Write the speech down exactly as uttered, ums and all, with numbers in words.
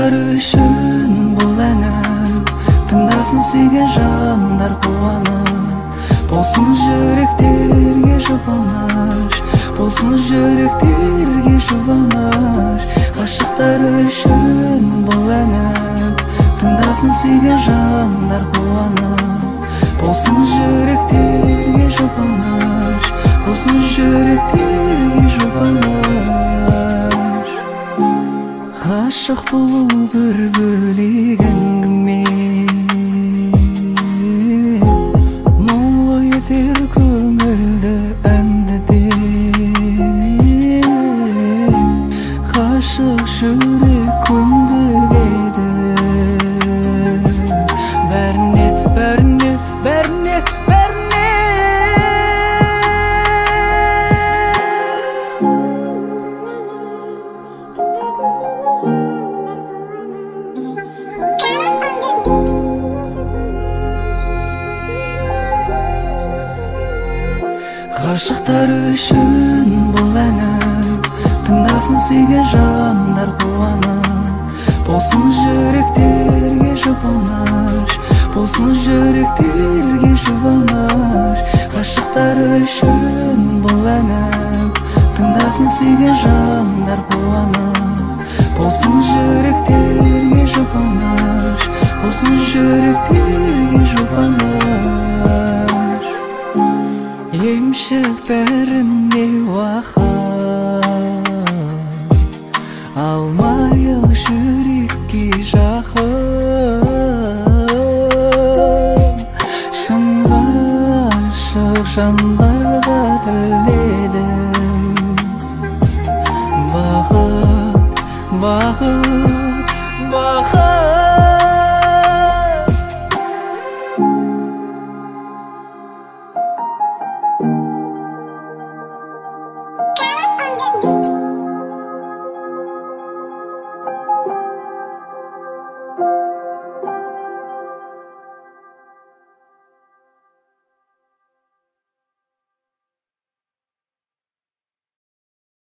Ғашықтар үшін бұл әнім, тыңдасын сүйген жандар қуанып. Болсын жүректерге жұбаныш, болсын жүректерге жұбаныш. Ғашықтар үшін бұл әнім, тыңдасын сүйген жандар қуанып. Болсын жүректерге жұбаныш, болсын жүректерге жұбаныш. Ғашық болу бір бөлек әңгіме, мұңлы етер көңілді әнді де. Ғашық жүрек көндігеді бәріне, бәріне, бәріне, бәріне. Ғашықтар үшін бұл әнім, тыңдасын сүйген жандар қуанып. Болсын жүректерге жұбаныш, болсын жүректерге жұбаныш. Ғашықтар үшін бұл әнім, тыңдасын сүйген жандар қуанып. Болсын жүректерге жұбаныш, болсын жүректерге жұбаныш. Емшік бәріне уақыт, алмайық жүрекке жақын. Шын ғашық жандарға тіледім бақыт, бақыт, бақыт.